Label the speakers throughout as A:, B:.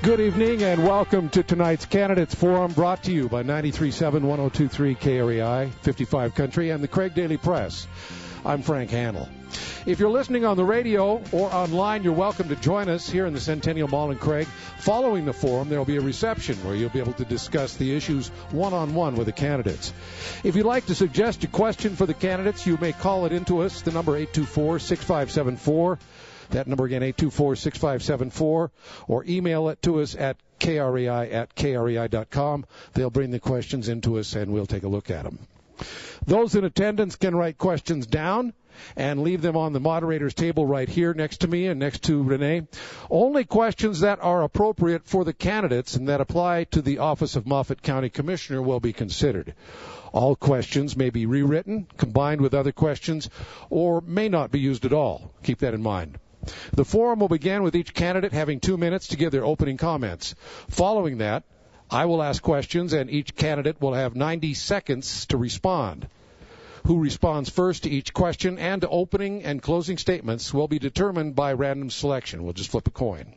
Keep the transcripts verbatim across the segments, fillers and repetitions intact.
A: Good evening and welcome to tonight's Candidates Forum, brought to you by ninety-three point seven, one oh two point three K R E I, fifty-five Country, and the Craig Daily Press. I'm Frank Handel. If you're listening on the radio or online, you're welcome to join us here in the Centennial Mall in Craig. Following the forum, there will be a reception where you'll be able to discuss the issues one-on-one with the candidates. If you'd like to suggest a question for the candidates, you may call it into us, the number eight two four, six five seven four. That number again, eight two four, six five seven four, or email it to us at K R E I at K R E I dot com. They'll bring the questions into us, and we'll take a look at them. Those in attendance can write questions down and leave them on the moderator's table right here next to me and next to Renee. Only questions that are appropriate for the candidates and that apply to the office of Moffat County Commissioner will be considered. All questions may be rewritten, combined with other questions, or may not be used at all. Keep that in mind. The forum will begin with each candidate having two minutes to give their opening comments. Following that, I will ask questions, and each candidate will have ninety seconds to respond. Who responds first to each question and to opening and closing statements will be determined by random selection. We'll just flip a coin.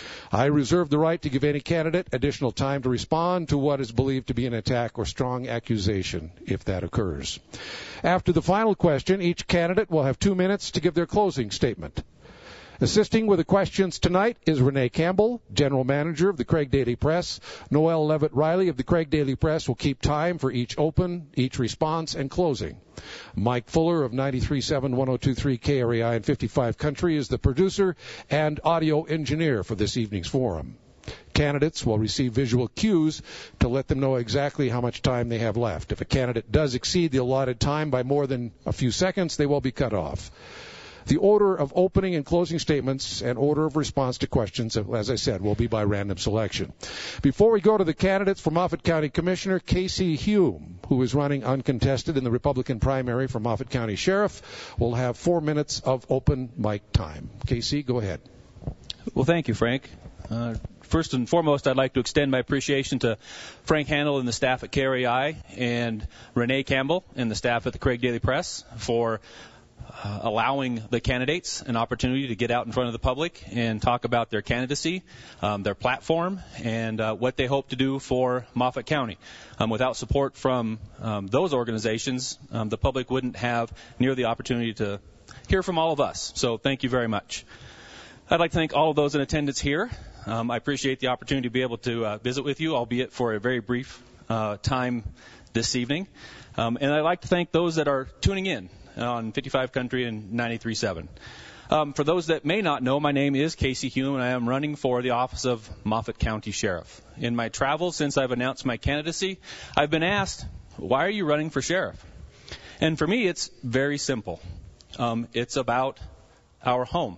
A: I reserve the right to give any candidate additional time to respond to what is believed to be an attack or strong accusation, if that occurs. After the final question, each candidate will have two minutes to give their closing statement. Assisting with the questions tonight is Renee Campbell, General Manager of the Craig Daily Press. Noel Levitt-Riley of the Craig Daily Press will keep time for each open, each response, and closing. Mike Fuller of ninety-three point seven, one oh two point three K R E I and fifty-five Country is the producer and audio engineer for this evening's forum. Candidates will receive visual cues to let them know exactly how much time they have left. If a candidate does exceed the allotted time by more than a few seconds, they will be cut off. The order of opening and closing statements and order of response to questions, as I said, will be by random selection. Before we go to the candidates for Moffat County Commissioner, Casey Hume, who is running uncontested in the Republican primary for Moffat County Sheriff, will have four minutes of open mic time. Casey, go ahead.
B: Well, thank you, Frank. Uh, first and foremost, I'd like to extend my appreciation to Frank Handel and the staff at K R E I and Renee Campbell and the staff at the Craig Daily Press for Uh, allowing the candidates an opportunity to get out in front of the public and talk about their candidacy, um, their platform, and uh, what they hope to do for Moffat County. Um, without support from um, those organizations, um, the public wouldn't have near the opportunity to hear from all of us. So thank you very much. I'd like to thank all of those in attendance here. Um, I appreciate the opportunity to be able to uh, visit with you, albeit for a very brief uh, time this evening. Um, and I'd like to thank those that are tuning in on fifty-five Country and ninety-three point seven. Um, for those that may not know, my name is Casey Hume, and I am running for the office of Moffat County Sheriff. In my travels since I've announced my candidacy, I've been asked, why are you running for sheriff? And for me, it's very simple. Um, it's about our home.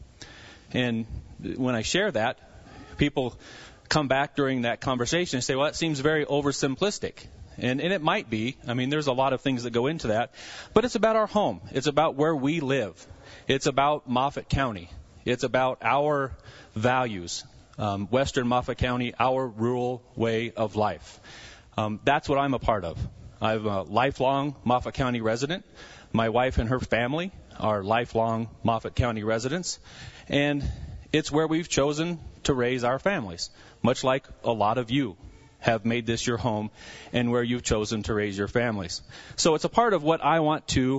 B: And when I share that, people come back during that conversation and say, well, that seems very oversimplistic. And, and it might be. I mean, there's a lot of things that go into that. But it's about our home. It's about where we live. It's about Moffat County. It's about our values, um, Western Moffat County, our rural way of life. Um, that's what I'm a part of. I'm a lifelong Moffat County resident. My wife and her family are lifelong Moffat County residents. And it's where we've chosen to raise our families, much like a lot of you have made this your home and where you've chosen to raise your families. So it's a part of what I want to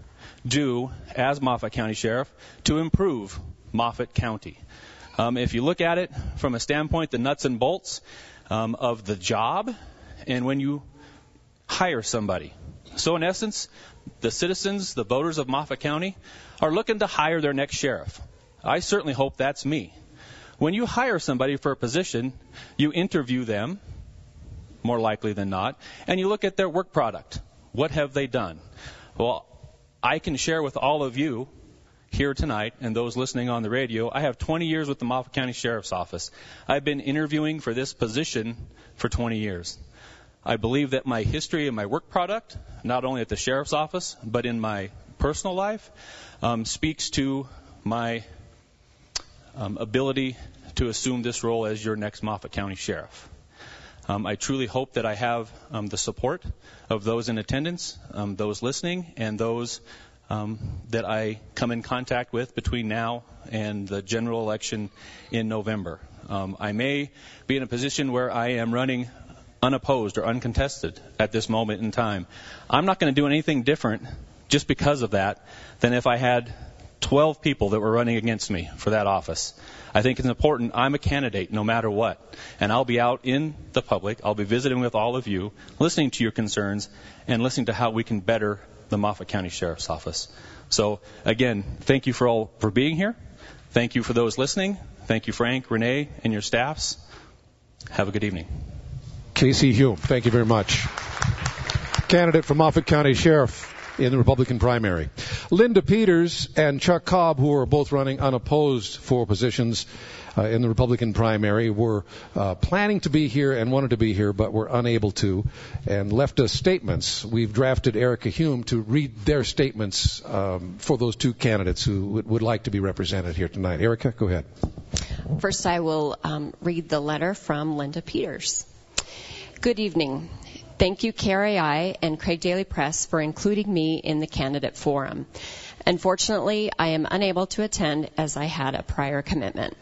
B: do as Moffat County Sheriff to improve Moffat County. Um, if you look at it from a standpoint, the nuts and bolts um, of the job and when you hire somebody. So in essence, the citizens, the voters of Moffat County are looking to hire their next sheriff. I certainly hope that's me. When you hire somebody for a position, you interview them, more likely than not, and you look at their work product. What have they done? Well, I can share with all of you here tonight and those listening on the radio, I have twenty years with the Moffat County Sheriff's Office. I've been interviewing for this position for twenty years. I believe that my history and my work product, not only at the Sheriff's Office, but in my personal life, um, speaks to my um, ability to assume this role as your next Moffat County Sheriff. Um, I truly hope that I have um, the support of those in attendance, um, those listening, and those um, that I come in contact with between now and the general election in November. Um, I may be in a position where I am running unopposed or uncontested at this moment in time. I'm not going to do anything different just because of that than if I had twelve people that were running against me for that office. I think it's important. I'm a candidate no matter what. And I'll be out in the public. I'll be visiting with all of you, listening to your concerns, and listening to how we can better the Moffat County Sheriff's Office. So, again, thank you for all for being here. Thank you for those listening. Thank you, Frank, Renee, and your staffs. Have a good evening.
A: Casey Hume, thank you very much. Candidate for Moffat County Sheriff in the Republican primary. Linda Peters and Chuck Cobb, who are both running unopposed for positions uh, in the Republican primary, were uh, planning to be here and wanted to be here, but were unable to, and left us statements. We've drafted Erica Hume to read their statements um, for those two candidates who would, would like to be represented here tonight. Erica, go ahead.
C: First, I will um, read the letter from Linda Peters. Good evening. Thank you, K R A I and Craig Daily Press, for including me in the candidate forum. Unfortunately, I am unable to attend as I had a prior commitment.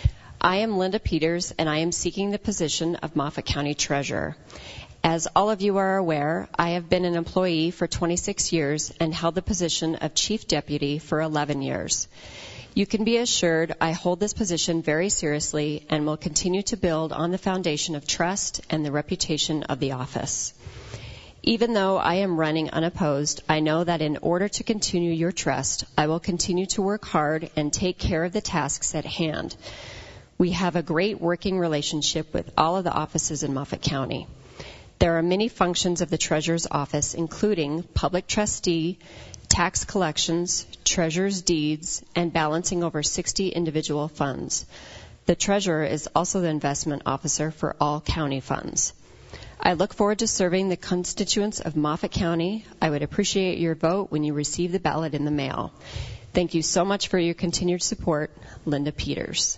C: I am Linda Peters, and I am seeking the position of Moffat County Treasurer. As all of you are aware, I have been an employee for twenty-six years and held the position of Chief Deputy for eleven years. You can be assured I hold this position very seriously and will continue to build on the foundation of trust and the reputation of the office. Even though I am running unopposed, I know that in order to continue your trust, I will continue to work hard and take care of the tasks at hand. We have a great working relationship with all of the offices in Moffat County. There are many functions of the Treasurer's Office, including public trustee, tax collections, treasurer's deeds, and balancing over sixty individual funds. The treasurer is also the investment officer for all county funds. I look forward to serving the constituents of Moffat County. I would appreciate your vote when you receive the ballot in the mail. Thank you so much for your continued support. Linda Peters.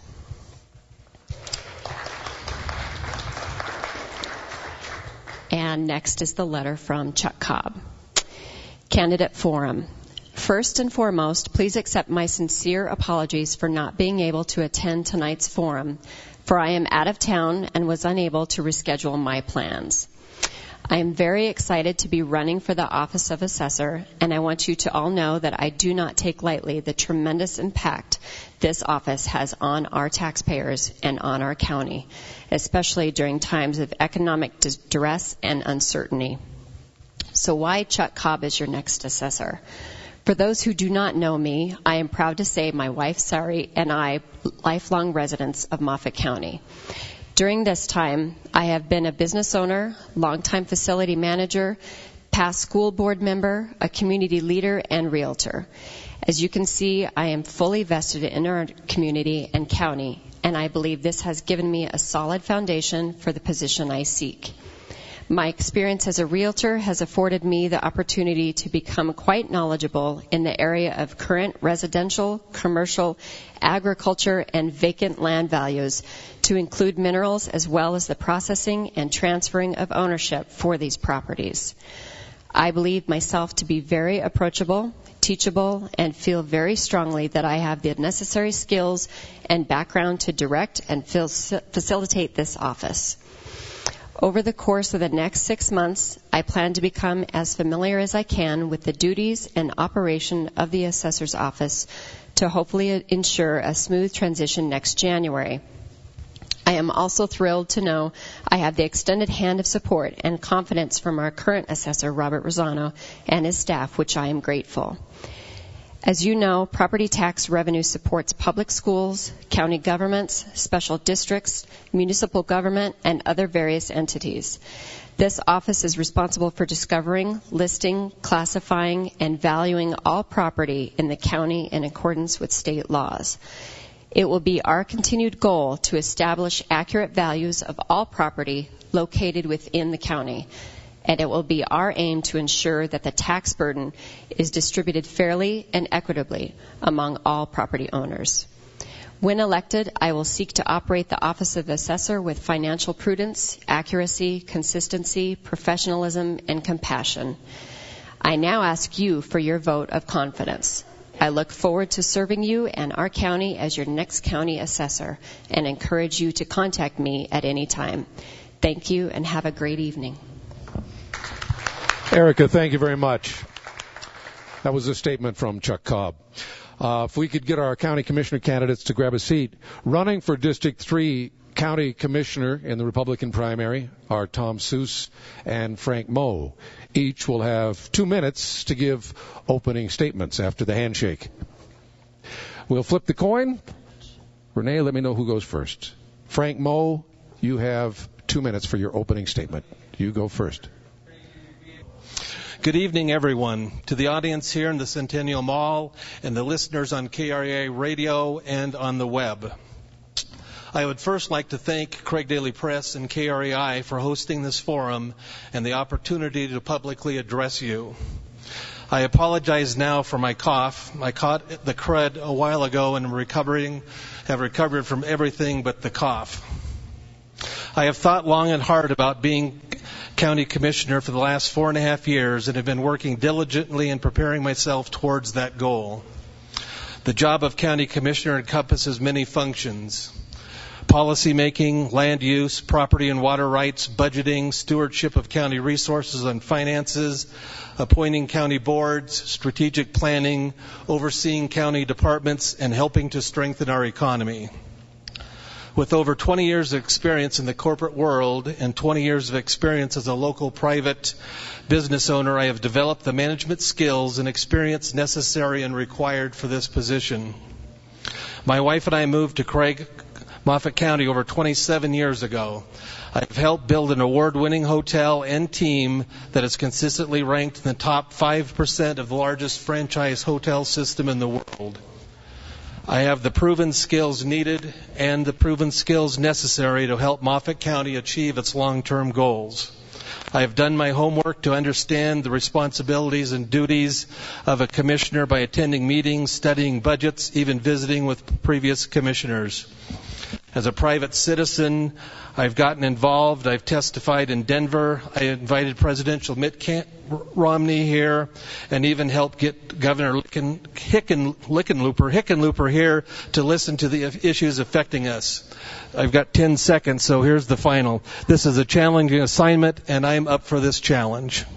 C: And next is the letter from Chuck Cobb. Candidate Forum. First and foremost, please accept my sincere apologies for not being able to attend tonight's forum, for I am out of town and was unable to reschedule my plans. I am very excited to be running for the office of assessor, and I want you to all know that I do not take lightly the tremendous impact this office has on our taxpayers and on our county, especially during times of economic duress and uncertainty. So why Chuck Cobb is your next assessor? For those who do not know me, I am proud to say my wife, Sari, and I, lifelong residents of Moffat County. During this time, I have been a business owner, longtime facility manager, past school board member, a community leader, and realtor. As you can see, I am fully vested in our community and county, and I believe this has given me a solid foundation for the position I seek. My experience as a realtor has afforded me the opportunity to become quite knowledgeable in the area of current residential, commercial, agriculture, and vacant land values, to include minerals as well as the processing and transferring of ownership for these properties. I believe myself to be very approachable, teachable, and feel very strongly that I have the necessary skills and background to direct and facilitate this office. Over the course of the next six months, I plan to become as familiar as I can with the duties and operation of the assessor's office to hopefully ensure a smooth transition next January. I am also thrilled to know I have the extended hand of support and confidence from our current assessor, Robert Rosano, and his staff, which I am grateful. As you know, property tax revenue supports public schools, county governments, special districts, municipal government, and other various entities. This office is responsible for discovering, listing, classifying, and valuing all property in the county in accordance with state laws. It will be our continued goal to establish accurate values of all property located within the county, and it will be our aim to ensure that the tax burden is distributed fairly and equitably among all property owners. When elected, I will seek to operate the Office of Assessor with financial prudence, accuracy, consistency, professionalism, and compassion. I now ask you for your vote of confidence. I look forward to serving you and our county as your next county assessor and encourage you to contact me at any time. Thank you and have a great evening.
A: Erica, thank you very much. That was a statement from Chuck Cobb. Uh, if we could get our county commissioner candidates to grab a seat. Running for District three County Commissioner in the Republican primary are Tom Seuss and Frank Moe. Each will have two minutes to give opening statements after the handshake. We'll flip the coin. Renee, let me know who goes first. Frank Moe, you have two minutes for your opening statement. You go first.
D: Good evening, everyone. To the audience here in the Centennial Mall and the listeners on K R A Radio and on the web. I would first like to thank Craig Daily Press and K R A I for hosting this forum and the opportunity to publicly address you. I apologize now for my cough. I caught the crud a while ago and am recovering, have recovered from everything but the cough. I have thought long and hard about being county commissioner for the last four and a half years and have been working diligently in preparing myself towards that goal. The job of county commissioner encompasses many functions: policy making, land use, property and water rights, budgeting, stewardship of county resources and finances, appointing county boards, strategic planning, overseeing county departments, and helping to strengthen our economy. With over twenty years of experience in the corporate world and twenty years of experience as a local private business owner, I have developed the management skills and experience necessary and required for this position. My wife and I moved to Craig, Moffat County over twenty-seven years ago. I've helped build an award-winning hotel and team that is consistently ranked in the top five percent of the largest franchise hotel system in the world. I have the proven skills needed and the proven skills necessary to help Moffat County achieve its long-term goals. I have done my homework to understand the responsibilities and duties of a commissioner by attending meetings, studying budgets, even visiting with previous commissioners. As a private citizen, I've gotten involved. I've testified in Denver. I invited Presidential Mitt Romney here and even helped get Governor Licken, Hicken, Lickenlooper, Hickenlooper here to listen to the issues affecting us. I've got ten seconds, so here's the final. This is a challenging assignment, and I'm up for this challenge.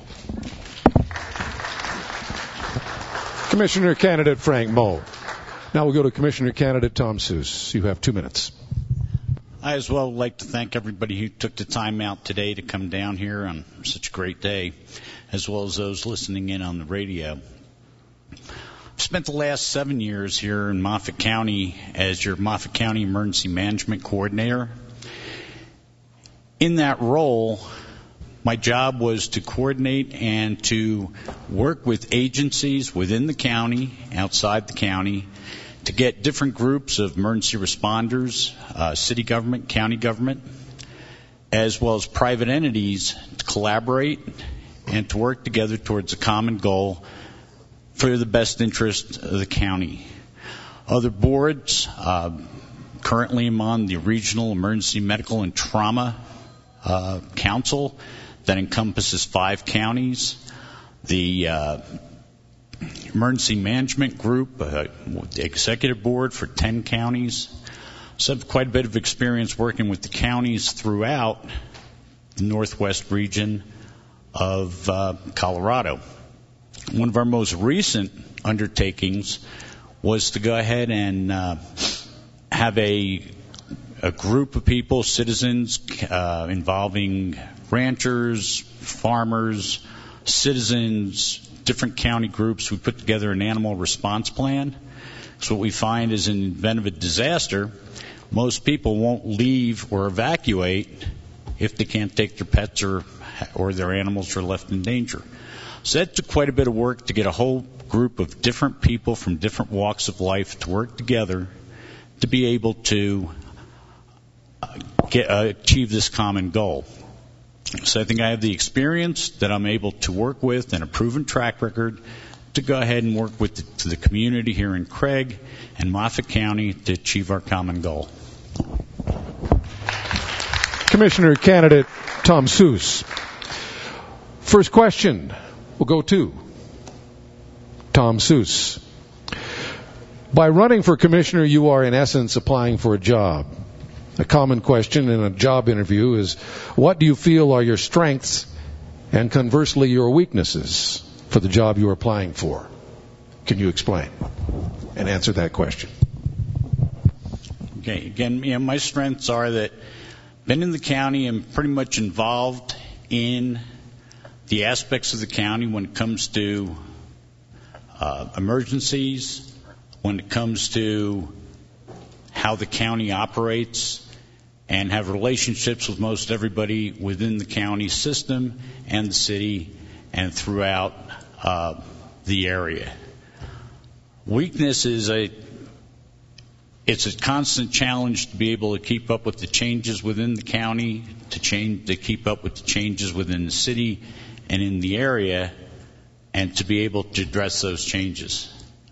A: Commissioner candidate Frank Moe. Now we'll go to Commissioner candidate Tom Seuss. You have two minutes.
E: I as well would like to thank everybody who took the time out today to come down here on such a great day, as well as those listening in on the radio. I've spent the last seven years here in Moffat County as your Moffat County Emergency Management Coordinator. In that role, my job was to coordinate and to work with agencies within the county, outside the county, to get different groups of emergency responders, uh, city government, county government, as well as private entities to collaborate and to work together towards a common goal for the best interest of the county. Other boards, uh, currently I'm on the Regional Emergency Medical and Trauma uh, Council that encompasses five counties. The uh, Emergency Management Group, uh, the Executive Board for ten counties. So I have quite a bit of experience working with the counties throughout the Northwest region of uh, Colorado. One of our most recent undertakings was to go ahead and uh, have a, a group of people, citizens, uh, involving ranchers, farmers, citizens, different county groups. We put together an animal response plan. So what we find is in the event of a disaster, most people won't leave or evacuate if they can't take their pets or or their animals are left in danger. So that took quite a bit of work to get a whole group of different people from different walks of life to work together to be able to uh, get, uh, achieve this common goal. So I think I have the experience that I'm able to work with and a proven track record to go ahead and work with the, to the community here in Craig and Moffat County to achieve our common goal.
A: Commissioner candidate Tom Seuss. First question will go to Tom Seuss. By running for commissioner, you are in essence applying for a job. A common question in a job interview is, what do you feel are your strengths and conversely your weaknesses for the job you are applying for? Can you explain and answer that question?
E: Okay, again, you know, my strengths are that I've been in the county and pretty much involved in the aspects of the county when it comes to uh, emergencies, when it comes to how the county operates, and have relationships with most everybody within the county system and the city and throughout uh, the area. Weakness is a it's a constant challenge to be able to keep up with the changes within the county, to change to keep up with the changes within the city and in the area, and to be able to address those changes.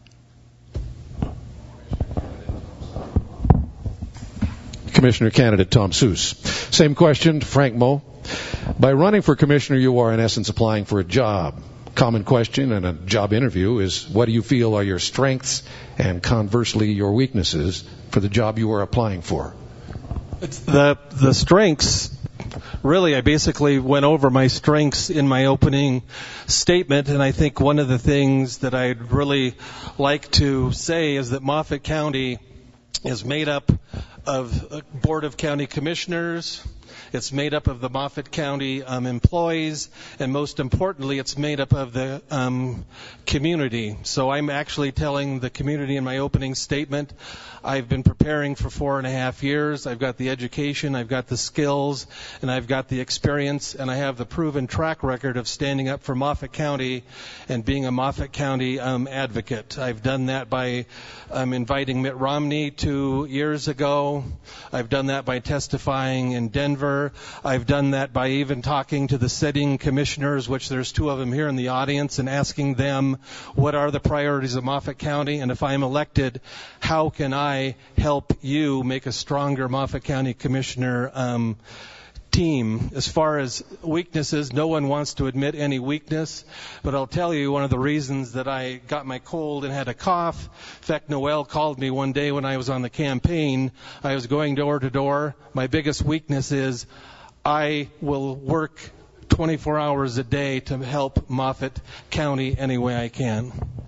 A: Commissioner candidate Tom Seuss. Same question, Frank Moe. By running for commissioner, you are in essence applying for a job. Common question in a job interview is, what do you feel are your strengths and conversely your weaknesses for the job you are applying for?
D: It's the the strengths. Really, I basically went over my strengths in my opening statement, and I think one of the things that I'd really like to say is that Moffat County is made up of a Board of County Commissioners. It's made up of the Moffat County um, employees, and most importantly, it's made up of the um, community. So I'm actually telling the community in my opening statement, I've been preparing for four and a half years. I've got the education, I've got the skills, and I've got the experience, and I have the proven track record of standing up for Moffat County and being a Moffat County um, advocate. I've done that by um, inviting Mitt Romney two years ago. I've done that by testifying in Denver. I've done that by even talking to the sitting commissioners, which there's two of them here in the audience, and asking them what are the priorities of Moffat County, and if I'm elected, how can I help you make a stronger Moffat County Commissioner um, team. As far as weaknesses, no one wants to admit any weakness, but I'll tell you one of the reasons that I got my cold and had a cough. In fact, Noel called me one day when I was on the campaign. I was going door to door. My biggest weakness is I will work twenty-four hours a day to help Moffat County any way I can.